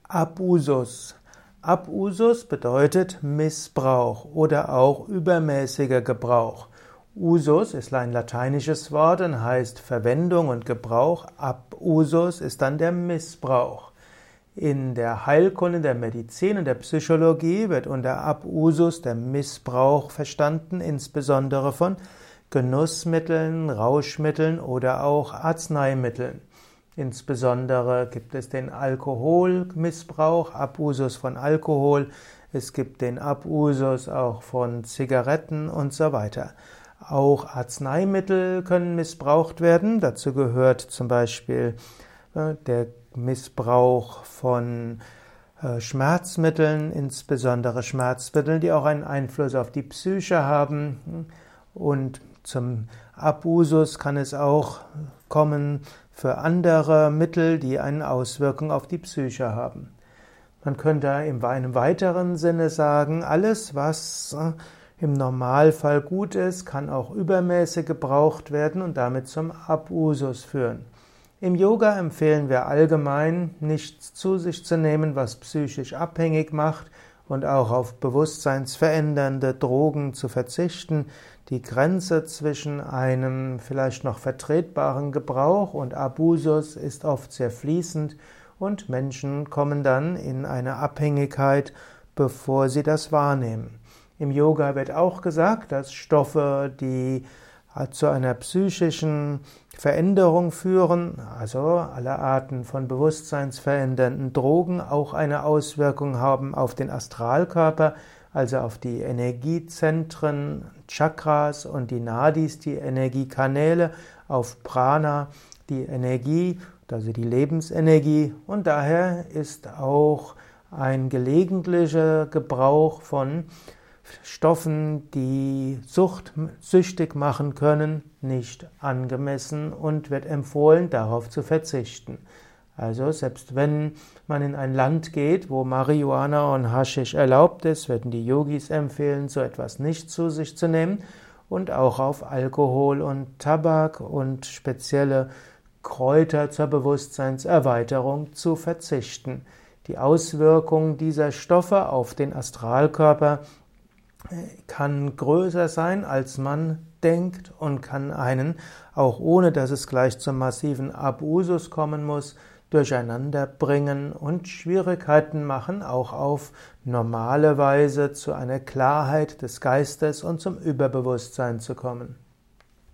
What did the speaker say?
Abusus. Abusus bedeutet Missbrauch oder auch übermäßiger Gebrauch. Usus ist ein lateinisches Wort und heißt Verwendung und Gebrauch. Abusus ist dann der Missbrauch. In der Heilkunde, der Medizin und der Psychologie wird unter Abusus der Missbrauch verstanden, insbesondere von Genussmitteln, Rauschmitteln oder auch Arzneimitteln. Insbesondere gibt es den Alkoholmissbrauch, Abusus von Alkohol, es gibt den Abusus auch von Zigaretten und so weiter. Auch Arzneimittel können missbraucht werden, dazu gehört zum Beispiel der Missbrauch von Schmerzmitteln, insbesondere Schmerzmittel, die auch einen Einfluss auf die Psyche haben. Und zum Abusus kann es auch kommen für andere Mittel, die eine Auswirkung auf die Psyche haben. Man könnte in einem weiteren Sinne sagen, alles, was im Normalfall gut ist, kann auch übermäßig gebraucht werden und damit zum Abusus führen. Im Yoga empfehlen wir allgemein, nichts zu sich zu nehmen, was psychisch abhängig macht, und auch auf bewusstseinsverändernde Drogen zu verzichten. Die Grenze zwischen einem vielleicht noch vertretbaren Gebrauch und Abusus ist oft sehr fließend und Menschen kommen dann in eine Abhängigkeit, bevor sie das wahrnehmen. Im Yoga wird auch gesagt, dass Stoffe, die zu einer psychischen Veränderung führen, also alle Arten von bewusstseinsverändernden Drogen, auch eine Auswirkung haben auf den Astralkörper, also auf die Energiezentren, Chakras und die Nadis, die Energiekanäle, auf Prana, die Energie, also die Lebensenergie, und daher ist auch ein gelegentlicher Gebrauch von Stoffen, die süchtig machen können, nicht angemessen und wird empfohlen, darauf zu verzichten. Also selbst wenn man in ein Land geht, wo Marihuana und Haschisch erlaubt ist, würden die Yogis empfehlen, so etwas nicht zu sich zu nehmen und auch auf Alkohol und Tabak und spezielle Kräuter zur Bewusstseinserweiterung zu verzichten. Die Auswirkung dieser Stoffe auf den Astralkörper kann größer sein, als man denkt, und kann einen, auch ohne dass es gleich zum massiven Abusus kommen muss, durcheinander bringen und Schwierigkeiten machen, auch auf normale Weise zu einer Klarheit des Geistes und zum Überbewusstsein zu kommen.